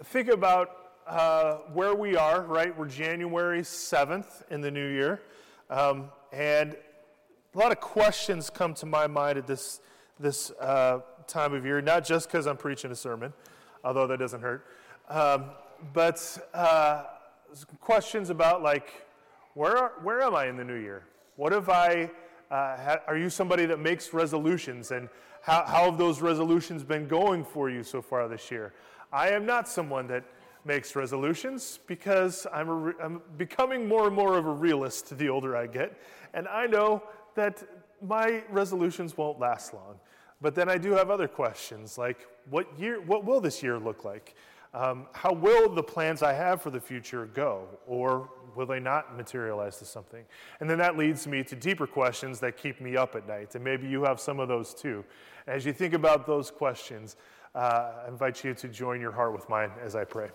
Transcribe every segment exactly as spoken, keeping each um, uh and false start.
think about uh, where we are, right? We're January seventh in the new year. Um, and a lot of questions come to my mind at this this uh, time of year, not just because I'm preaching a sermon, although that doesn't hurt, um, but uh, questions about like, where are, where am I in the new year? What have I, uh, ha- are you somebody that makes resolutions, and how, how have those resolutions been going for you so far this year? I am not someone that makes resolutions because I'm, a re- I'm becoming more and more of a realist the older I get, and I know that my resolutions won't last long. But then I do have other questions, like what year? What will this year look like? Um, how will the plans I have for the future go, or will they not materialize to something? And then that leads me to deeper questions that keep me up at night, and maybe you have some of those too. As you think about those questions, uh, I invite you to join your heart with mine as I pray.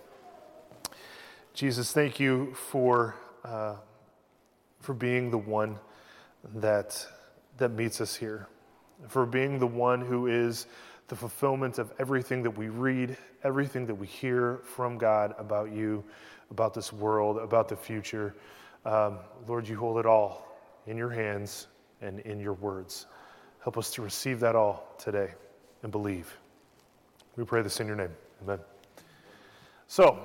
Jesus, thank you for uh, for being the one that that meets us here, for being the one who is the fulfillment of everything that we read, everything that we hear from God about you, about this world, about the future. Um, Lord, you hold it all in your hands and in your words. Help us to receive that all today and believe. We pray this in your name. Amen. So,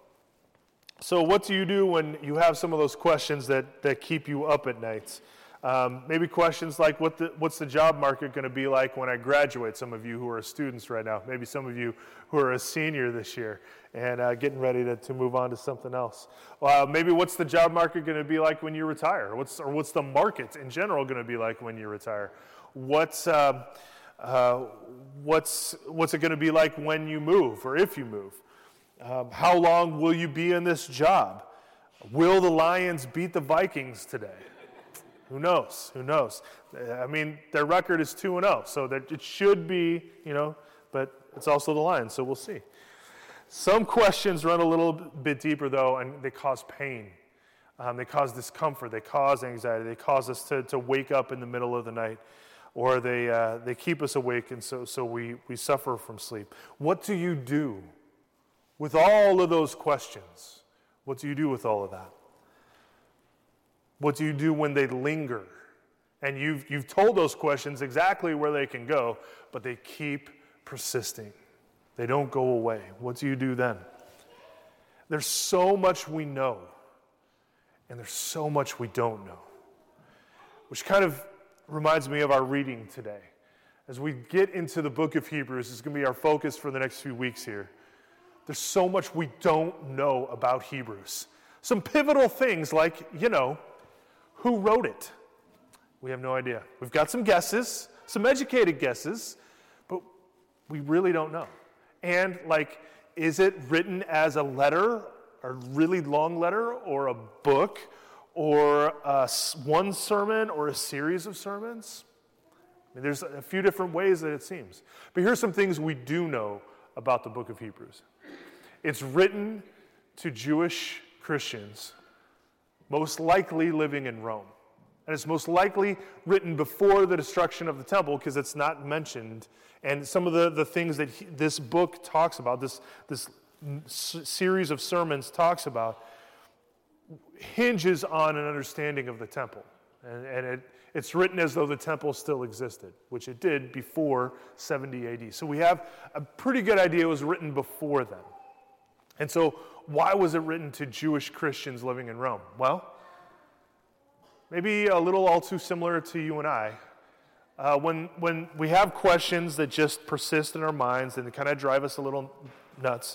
so what do you do when you have some of those questions that, that keep you up at night? Um, maybe questions like, what the, what's the job market going to be like when I graduate? Some of you who are students right now, maybe some of you who are a senior this year and uh, getting ready to, to move on to something else. Uh, maybe what's the job market going to be like when you retire? What's, or what's the market in general going to be like when you retire? What's, uh, uh, what's, what's it going to be like when you move, or if you move? Um, how long will you be in this job? Will the Lions beat the Vikings today? Who knows? Who knows? I mean, their record is two and oh, so that it should be, you know, but it's also the Lions, so we'll see. Some questions run a little bit deeper, though, and they cause pain. Um, they cause discomfort. They cause anxiety. They cause us to, to wake up in the middle of the night, or they uh, they keep us awake, and so so we we suffer from sleep. What do you do with all of those questions? What do you do with all of that? What do you do when they linger? And you've, you've told those questions exactly where they can go, but they keep persisting. They don't go away. What do you do then? There's so much we know, and there's so much we don't know, which kind of reminds me of our reading today. As we get into the book of Hebrews, it's going to be our focus for the next few weeks here. There's so much we don't know about Hebrews. Some pivotal things like, you know, who wrote it? We have no idea. We've got some guesses, some educated guesses, but we really don't know. And like, is it written as a letter, a really long letter, or a book, or a, one sermon, or a series of sermons? I mean, there's a few different ways that it seems. But here's some things we do know about the book of Hebrews. It's written to Jewish Christians, most likely living in Rome. And it's most likely written before the destruction of the temple, because it's not mentioned. And some of the, the things that he, this book talks about, this, this s- series of sermons talks about, hinges on an understanding of the temple. And, and it, it's written as though the temple still existed, which it did before seventy A D. So we have a pretty good idea it was written before then. And so why was it written to Jewish Christians living in Rome? Well, maybe a little all too similar to you and I. Uh, when when we have questions that just persist in our minds and they kind of drive us a little nuts,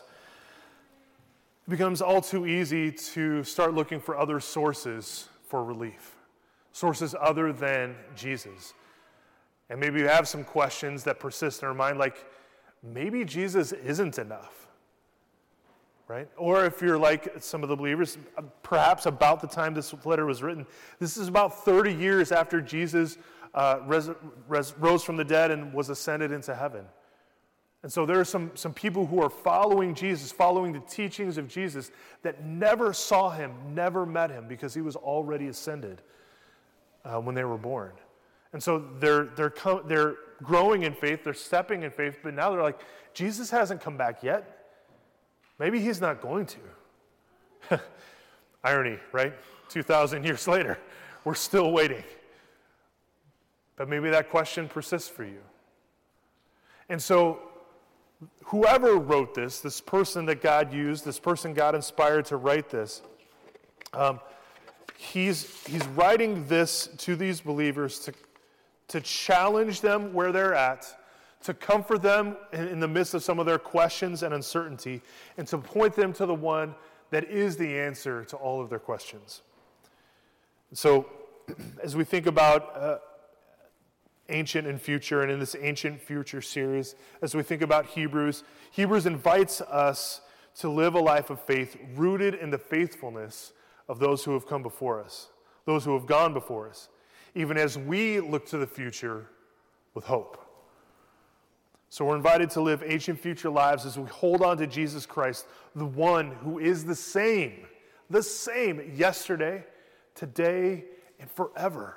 it becomes all too easy to start looking for other sources for relief, sources other than Jesus. And maybe you have some questions that persist in our mind, like maybe Jesus isn't enough. Right? Or if you're like some of the believers, perhaps about the time this letter was written, this is about thirty years after Jesus uh, res- res- rose from the dead and was ascended into heaven. And so there are some, some people who are following Jesus, following the teachings of Jesus, that never saw him, never met him, because he was already ascended uh, when they were born. And so they're, they're, co- they're growing in faith, they're stepping in faith, but now they're like, Jesus hasn't come back yet. Maybe he's not going to. Irony, right? two thousand years later, we're still waiting. But maybe that question persists for you. And so, whoever wrote this, this person that God used, this person God inspired to write this, um, he's he's writing this to these believers to, to challenge them where they're at, to comfort them in, in the midst of some of their questions and uncertainty, and to point them to the one that is the answer to all of their questions. So, as we think about uh, ancient and future, and in this ancient future series, as we think about Hebrews, Hebrews invites us to live a life of faith rooted in the faithfulness of those who have come before us, those who have gone before us, even as we look to the future with hope. So we're invited to live ancient future lives as we hold on to Jesus Christ, the one who is the same, the same yesterday, today, and forever.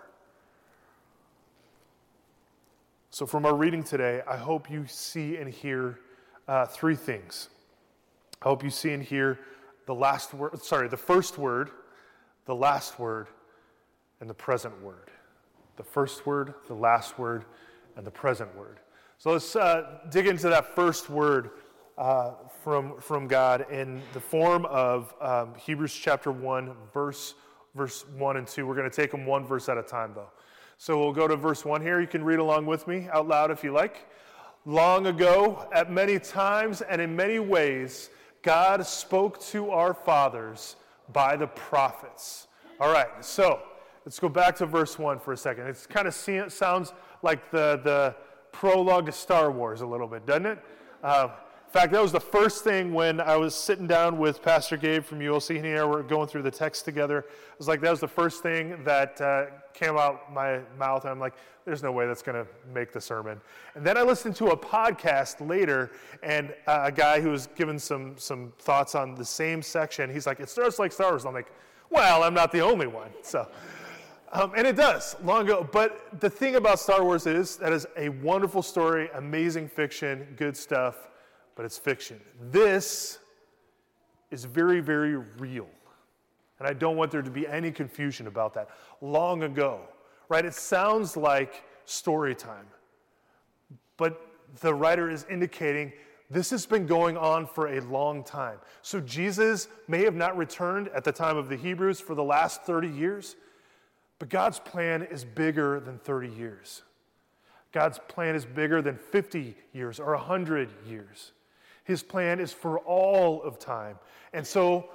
So from our reading today, I hope you see and hear uh, three things. I hope you see and hear the last word, sorry, the first word, the last word, and the present word. The first word, the last word, and the present word. So let's uh, dig into that first word uh, from, from God in the form of um, Hebrews chapter one, verse, verse one and two. We're going to take them one verse at a time, though. So we'll go to verse one here. You can read along with me out loud if you like. Long ago, at many times and in many ways, God spoke to our fathers by the prophets. All right, so let's go back to verse one for a second. It kind of see, it sounds like the, the prologue to Star Wars a little bit, doesn't it? Uh, in fact, that was the first thing when I was sitting down with Pastor Gabe from U L C. He and I were going through the text together. I was like, that was the first thing that uh, came out my mouth. And I'm like, there's no way that's going to make the sermon. And then I listened to a podcast later, and uh, a guy who was giving some, some thoughts on the same section, he's like, it starts like Star Wars. I'm like, well, I'm not the only one. So, um, and it does, long ago. But the thing about Star Wars is that is a wonderful story, amazing fiction, good stuff. But it's fiction. This is very, very real. And I don't want there to be any confusion about that. Long ago, right? It sounds like story time. But the writer is indicating this has been going on for a long time. So Jesus may have not returned at the time of the Hebrews for the last thirty years, but God's plan is bigger than thirty years. God's plan is bigger than fifty years or one hundred years. His plan is for all of time. And so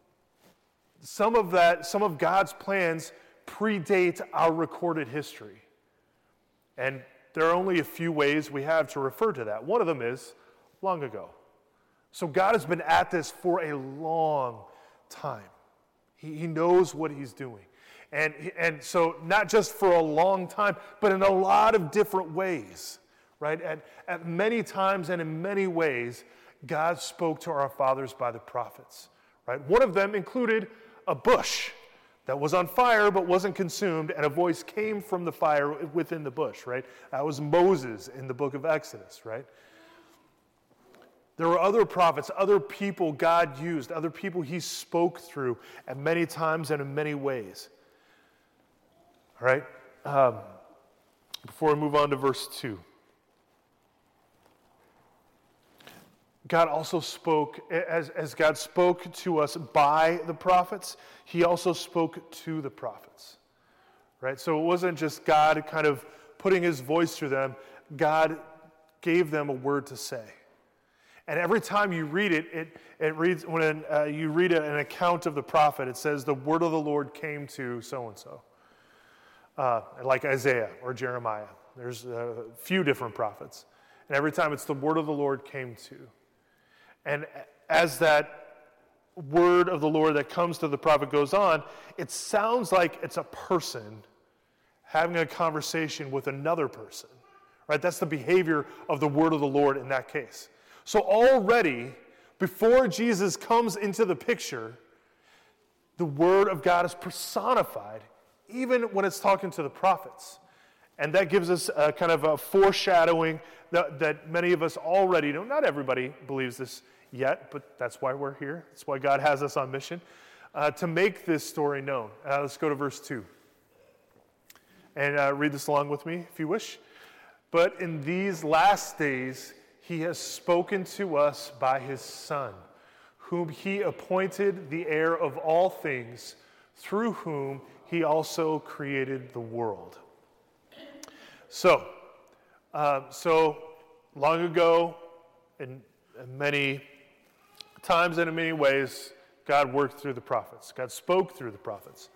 some of that, some of God's plans predate our recorded history. And there are only a few ways we have to refer to that. One of them is long ago. So God has been at this for a long time. He, he knows what he's doing. And, and so not just for a long time, but in a lot of different ways, right? At, at many times and in many ways, God spoke to our fathers by the prophets, right? One of them included a bush that was on fire but wasn't consumed, and a voice came from the fire within the bush, right? That was Moses in the book of Exodus, right? There were other prophets, other people God used, other people he spoke through at many times and in many ways. All right? Um, before we move on to verse two. God also spoke, as, as God spoke to us by the prophets, he also spoke to the prophets, right? So it wasn't just God kind of putting his voice through them. God gave them a word to say. And every time you read it, it, it reads, when uh, you read an account of the prophet, it says the word of the Lord came to so-and-so, uh, like Isaiah or Jeremiah. There's a few different prophets. And every time it's the word of the Lord came to. And as that word of the Lord that comes to the prophet goes on, it sounds like it's a person having a conversation with another person, right? That's the behavior of the word of the Lord in that case. So already, before Jesus comes into the picture, the word of God is personified, even when it's talking to the prophets. And that gives us a kind of a foreshadowing that, that many of us already know. Not everybody believes this yet, but that's why we're here. That's why God has us on mission, uh, to make this story known. Uh, let's go to verse two. And uh, read this along with me, if you wish. But in these last days, he has spoken to us by his Son, whom he appointed the heir of all things, through whom he also created the world. So, uh, so long ago, in, in many times and in many ways, God worked through the prophets. God spoke through the prophets.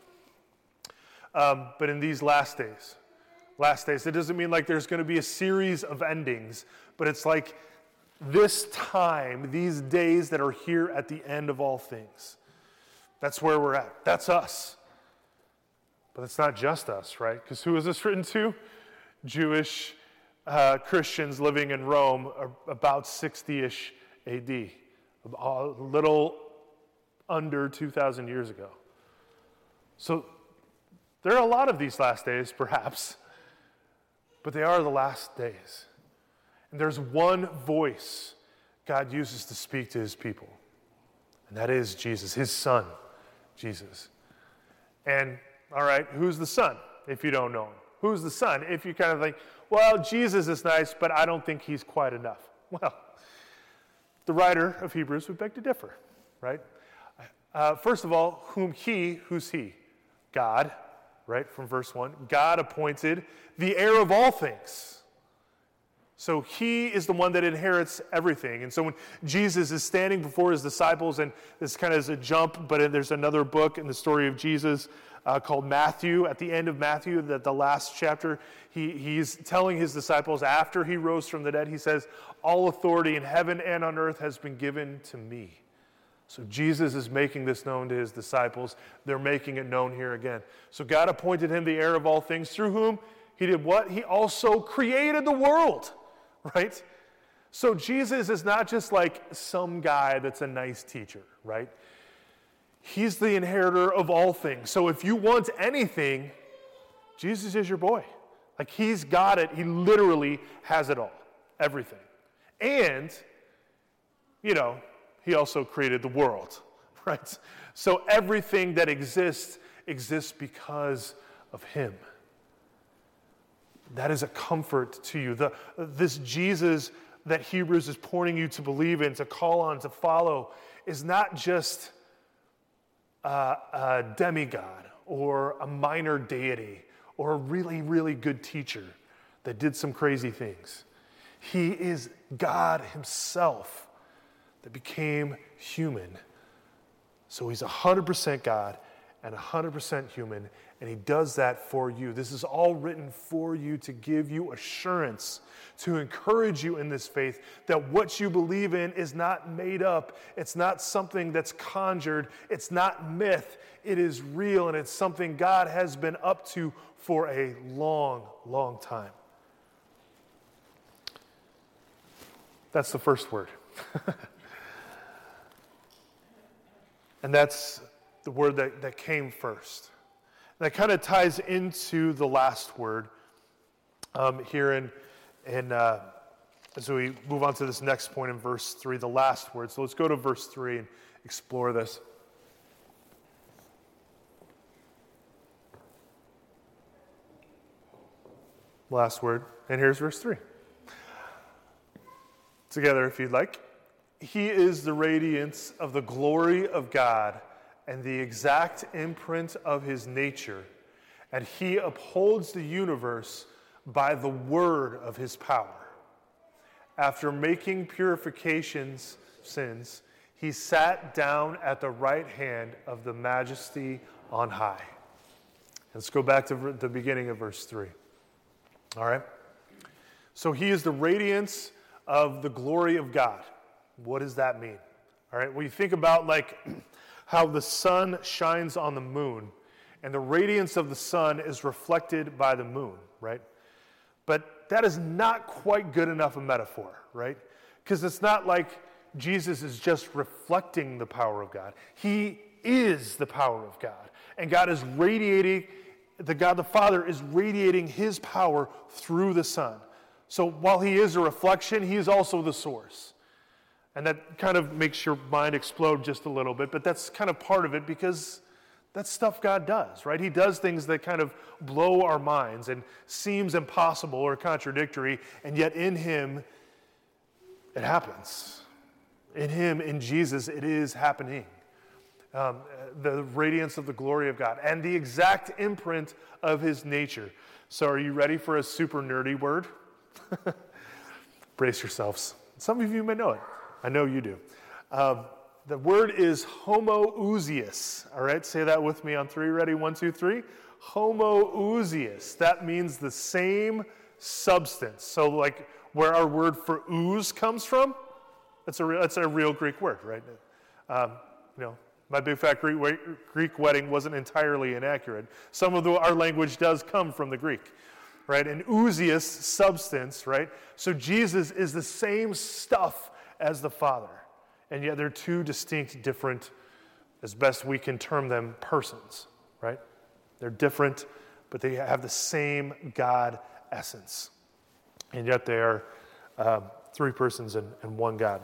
Um, but in these last days, last days, it doesn't mean like there's going to be a series of endings, but it's like this time, these days that are here at the end of all things. That's where we're at. That's us. But it's not just us, right? Because who is this written to? Jewish uh, Christians living in Rome about sixty-ish A D, a little under two thousand years ago. So there are a lot of these last days, perhaps, but they are the last days. And there's one voice God uses to speak to his people, and that is Jesus, his Son, Jesus. And, all right, who's the Son, if you don't know him? Who's the Son? If you kind of think, well, Jesus is nice, but I don't think he's quite enough. Well, the writer of Hebrews would beg to differ, right? Uh, first of all, whom he, who's he? God, right, from verse one. God appointed the heir of all things. So he is the one that inherits everything. And so when Jesus is standing before his disciples, and this kind of is a jump, but there's another book in the story of Jesus uh, called Matthew. At the end of Matthew, the, the last chapter, he, he's telling his disciples after he rose from the dead, he says, all authority in heaven and on earth has been given to me. So Jesus is making this known to his disciples. They're making it known here again. So God appointed him the heir of all things, through whom he did what? He also created the world, right? So Jesus is not just like some guy that's a nice teacher, right? He's the inheritor of all things. So if you want anything, Jesus is your boy. Like he's got it. He literally has it all, everything. And, you know, he also created the world, right? So everything that exists, exists because of him. That is a comfort to you. The, this Jesus that Hebrews is pointing you to believe in, to call on, to follow, is not just a, a demigod or a minor deity or a really, really good teacher that did some crazy things. He is God himself that became human. So he's one hundred percent God and one hundred percent human, and he does that for you. This is all written for you to give you assurance, to encourage you in this faith that what you believe in is not made up. It's not something that's conjured. It's not myth. It is real, and it's something God has been up to for a long, long time. That's the first word. And that's the word that, that came first. And that kind of ties into the last word um, here in, in uh, as we move on to this next point in verse three, the last word. So let's go to verse three and explore this. Last word. And here's verse three. Together, if you'd like. He is the radiance of the glory of God and the exact imprint of his nature, and he upholds the universe by the word of his power. After making purifications, sins, he sat down at the right hand of the majesty on high. Let's go back to the beginning of verse three. All right? So he is the radiance of the glory of God. What does that mean? All right, well, you think about like how the sun shines on the moon, and the radiance of the sun is reflected by the moon, right? But that is not quite good enough a metaphor, right? Because it's not like Jesus is just reflecting the power of God. He is the power of God. And God is radiating, the God the Father is radiating his power through the Son. So while he is a reflection, he is also the source. And that kind of makes your mind explode just a little bit, but that's kind of part of it because that's stuff God does, right? He does things that kind of blow our minds and seems impossible or contradictory, and yet in him, it happens. In him, in Jesus, it is happening. Um, the radiance of the glory of God and the exact imprint of his nature. So are you ready for a super nerdy word? Brace yourselves. Some of you may know it. I know you do. Um, the word is homoousios. All right, say that with me on three. Ready? One, two, three. Homoousios. That means the same substance. So like where our word for ooze comes from, that's a real, that's a real Greek word, right? Um, you know, my big fat Greek, Greek wedding wasn't entirely inaccurate. Some of the, our language does come from the Greek, right? An ousios, substance, right? So Jesus is the same stuff as the Father, and yet they're two distinct, different, as best we can term them, persons, right? They're different, but they have the same God essence, and yet they are um, three persons and, and one God.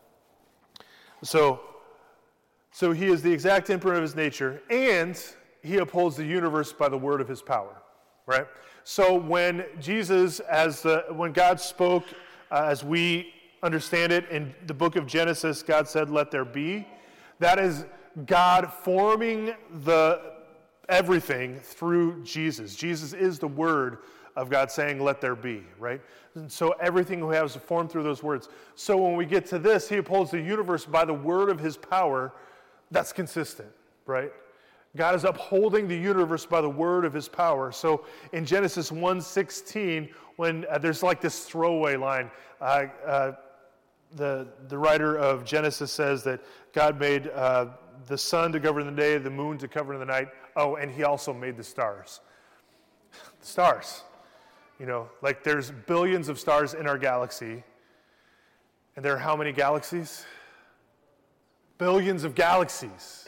So, so he is the exact imprint of his nature, and he upholds the universe by the word of his power, right? So when Jesus, as the, when God spoke, uh, as we understand it in the book of Genesis, God said, "Let there be." That is God forming the everything through Jesus. Jesus is the word of God saying, "Let there be," right? And so everything we have is formed through those words. So when we get to this, he upholds the universe by the word of his power. That's consistent, right? God is upholding the universe by the word of his power. So in Genesis one sixteen, when uh, there's like this throwaway line, uh, uh, the, the writer of Genesis says that God made uh, the sun to govern the day, the moon to govern the night. Oh, and he also made the stars. The stars. You know, like there's billions of stars in our galaxy. And there are how many galaxies? Billions of galaxies.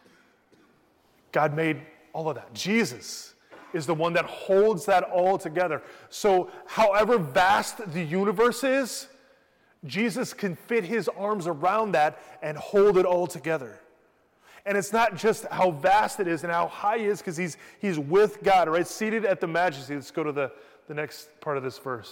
God made all of that. Jesus is the one that holds that all together. So however vast the universe is, Jesus can fit his arms around that and hold it all together. And it's not just how vast it is and how high he is, because he's, he's with God, right? Seated at the majesty. Let's go to the, the next part of this verse.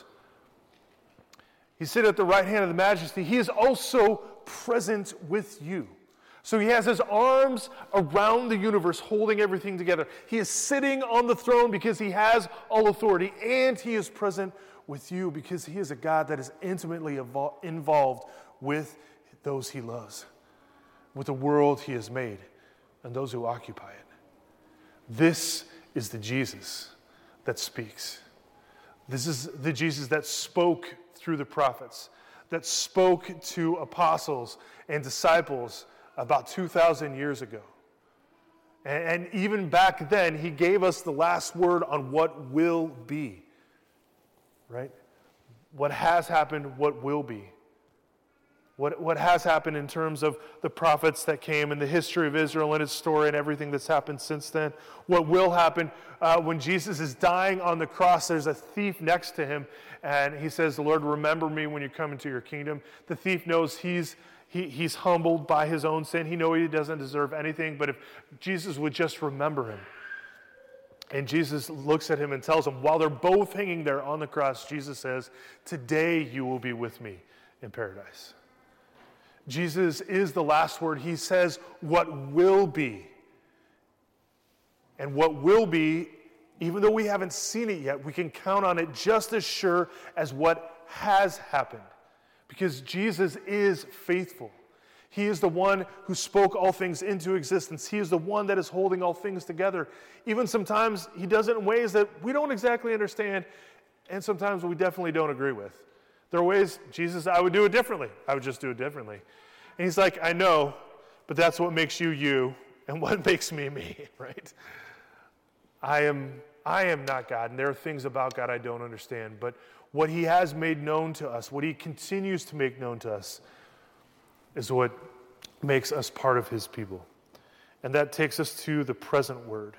He's seated at the right hand of the majesty. He is also present with you. So he has his arms around the universe, holding everything together. He is sitting on the throne because he has all authority, and he is present with you because he is a God that is intimately evol- involved with those he loves, with the world he has made, and those who occupy it. This is the Jesus that speaks. This is the Jesus that spoke through the prophets, that spoke to apostles and disciples about two thousand years ago. And, and even back then, he gave us the last word on what will be, right? What has happened, what will be. What, what has happened in terms of the prophets that came and the history of Israel and its story and everything that's happened since then. What will happen uh, when Jesus is dying on the cross, there's a thief next to him, and he says, "Lord, remember me when you come into your kingdom." The thief knows he's He, he's humbled by his own sin. He knows he doesn't deserve anything, but if Jesus would just remember him. And Jesus looks at him and tells him, while they're both hanging there on the cross, Jesus says, "Today you will be with me in paradise." Jesus is the last word. He says what will be. And what will be, even though we haven't seen it yet, we can count on it just as sure as what has happened. Because Jesus is faithful. He is the one who spoke all things into existence. He is the one that is holding all things together. Even sometimes he does it in ways that we don't exactly understand, and sometimes we definitely don't agree with. There are ways, Jesus, I would do it differently. I would just do it differently. And he's like, I know, but that's what makes you you, and what makes me me, right? I am, I am not God, and there are things about God I don't understand, but what he has made known to us, what he continues to make known to us, is what makes us part of his people. And that takes us to the present word.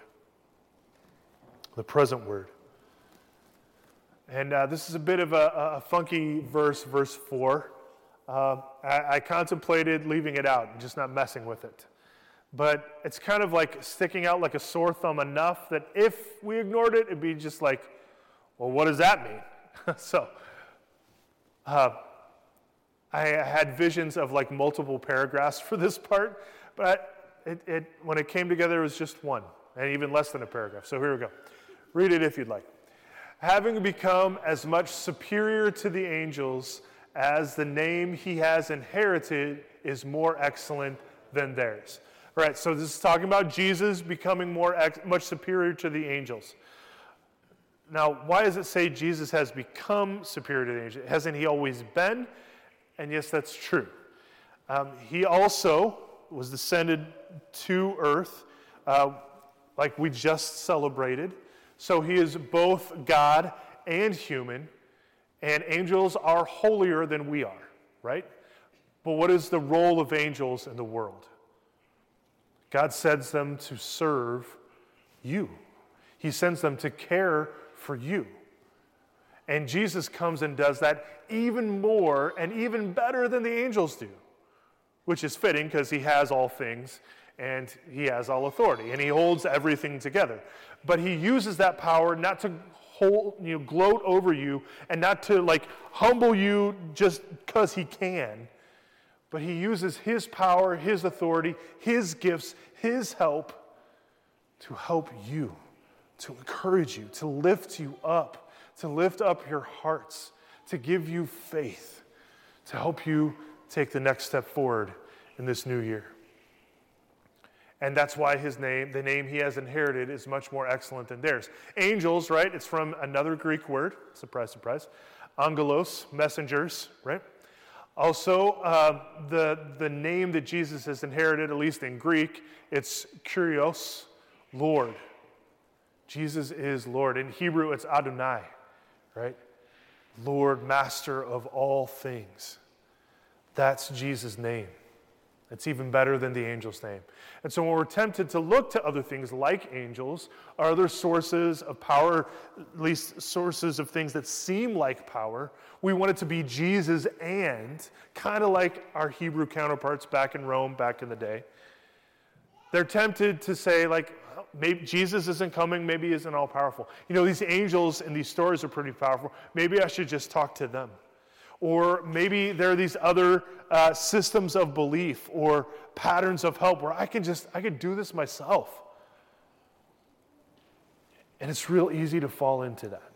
The present word. And uh, this is a bit of a, a funky verse, verse four. Uh, I, I contemplated leaving it out and just not messing with it. But it's kind of like sticking out like a sore thumb enough that if we ignored it, it'd be just like, well, what does that mean? so uh, I had visions of like multiple paragraphs for this part, but it, it, when it came together, it was just one, and even less than a paragraph. So here we go. Read it if you'd like. Having become as much superior to the angels as the name he has inherited is more excellent than theirs. All right, so this is talking about Jesus becoming more ex- much superior to the angels. Now, why does it say Jesus has become superior to the angels? Hasn't he always been? And yes, that's true. Um, he also was descended to earth, uh, like we just celebrated. So he is both God and human, and angels are holier than we are, right? But what is the role of angels in the world? God sends them to serve you. He sends them to care for you. And Jesus comes and does that even more and even better than the angels do, which is fitting because he has all things and he has all authority and he holds everything together. But he uses that power not to hold, you know, gloat over you and not to like humble you just because he can, but he uses his power, his authority, his gifts, his help to help you, to encourage you, to lift you up, to lift up your hearts, to give you faith, to help you take the next step forward in this new year. And that's why his name, the name he has inherited, is much more excellent than theirs. Angels, right? It's from another Greek word. Surprise, surprise. Angelos, messengers, right? Also, uh, the, the name that Jesus has inherited, at least in Greek, it's Kyrios, Lord. Jesus is Lord. In Hebrew, it's Adonai, right? Lord, master of all things. That's Jesus' name. It's even better than the angel's name. And so when we're tempted to look to other things like angels, or other sources of power, at least sources of things that seem like power, we want it to be Jesus and, kind of like our Hebrew counterparts back in Rome back in the day. They're tempted to say, like, maybe Jesus isn't coming, maybe he isn't all powerful. You know, these angels in these stories are pretty powerful. Maybe I should just talk to them. Or maybe there are these other uh, systems of belief or patterns of help where I can just, I can do this myself. And it's real easy to fall into that.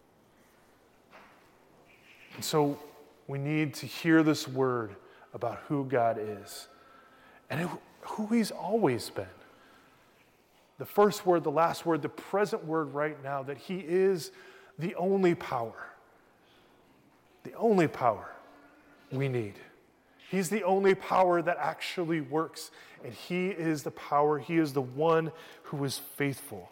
And so we need to hear this word about who God is and who he's always been. The first word, the last word, the present word right now, that he is the only power. The only power we need. He's the only power that actually works. And he is the power, he is the one who is faithful.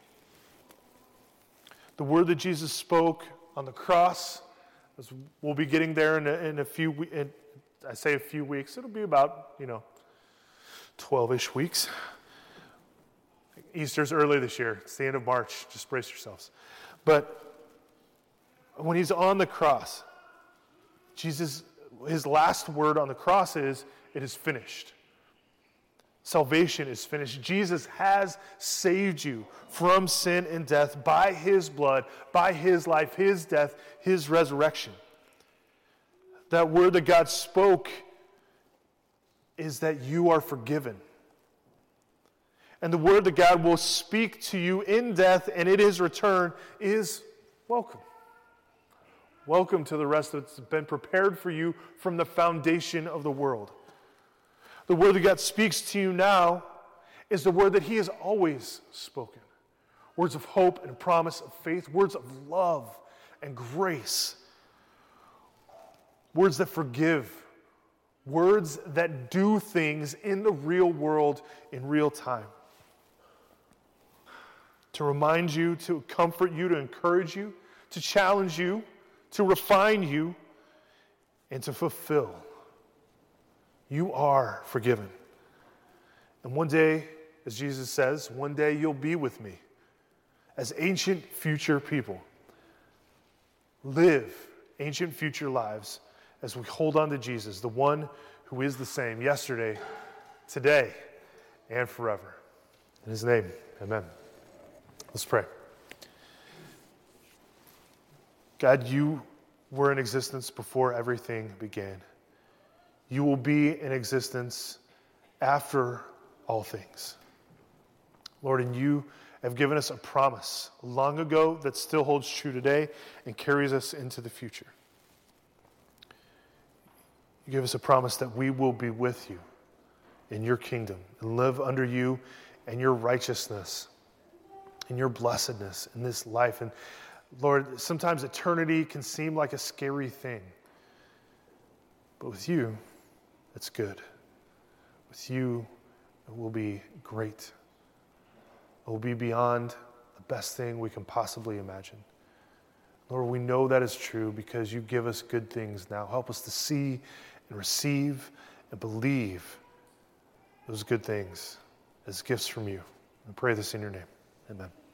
The word that Jesus spoke on the cross, as we'll be getting there in a, in a few weeks, I say a few weeks, it'll be about, you know, twelve-ish weeks. Easter's early this year. It's the end of March. Just brace yourselves. But when he's on the cross, Jesus, his last word on the cross is, it is finished. Salvation is finished. Jesus has saved you from sin and death by his blood, by his life, his death, his resurrection. That word that God spoke is that you are forgiven. And the word that God will speak to you in death and in his return is welcome. Welcome to the rest that's been prepared for you from the foundation of the world. The word that God speaks to you now is the word that he has always spoken. Words of hope and promise of faith, words of love and grace. Words that forgive. Words that do things in the real world in real time. To remind you, to comfort you, to encourage you, to challenge you, to refine you, and to fulfill. You are forgiven. And one day, as Jesus says, one day you'll be with me as ancient future people. Live ancient future lives as we hold on to Jesus, the one who is the same yesterday, today, and forever. In his name, amen. Let's pray. God, you were in existence before everything began. You will be in existence after all things. Lord, and you have given us a promise long ago that still holds true today and carries us into the future. You give us a promise that we will be with you in your kingdom and live under you and your righteousness and your blessedness in this life. And Lord, sometimes eternity can seem like a scary thing. But with you, it's good. With you, it will be great. It will be beyond the best thing we can possibly imagine. Lord, we know that is true because you give us good things now. Help us to see and receive and believe those good things as gifts from you. I pray this in your name. Amen.